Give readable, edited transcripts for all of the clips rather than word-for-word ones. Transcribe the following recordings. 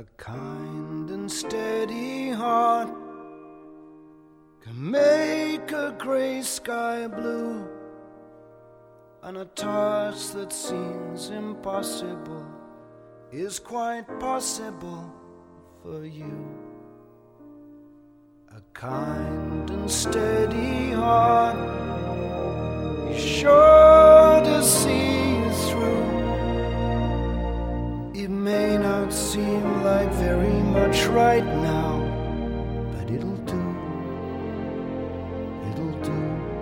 A kind and steady heart can make a gray sky blue, and a task that seems impossible is quite possible for you. A kind and steady heart is sure to see you through. It may not seem like very much right now, but it'll do. It'll do.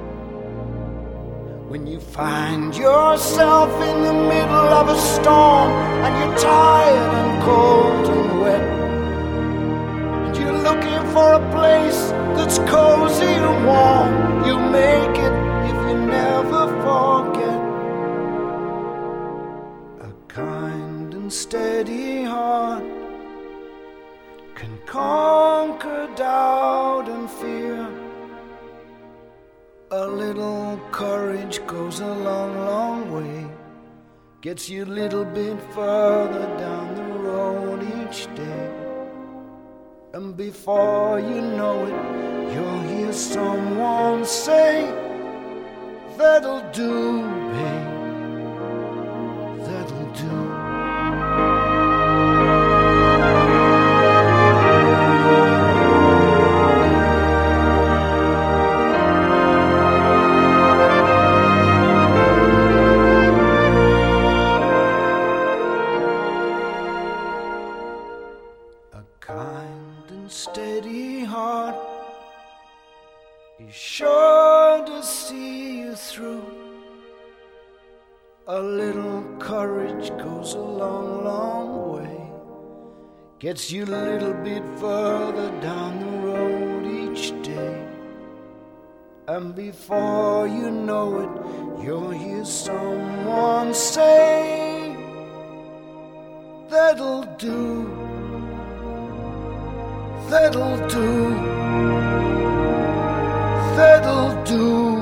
When you find yourself in the middle of a storm and you're tired and cold and wet, and you're looking for a place that's cozy and warm, you make it if you never forget. A kind and steady heart can conquer doubt and fear. A little courage goes a long, long way, gets you a little bit further down the road each day. And before you know it, you'll hear someone say, "That'll do, babe, that'll do." Kind and steady heart is sure to see you through. A little courage goes a long, long way, gets you a little bit further down the road each day. And before you know it, you'll hear someone say, "That'll do. That'll do, that'll do."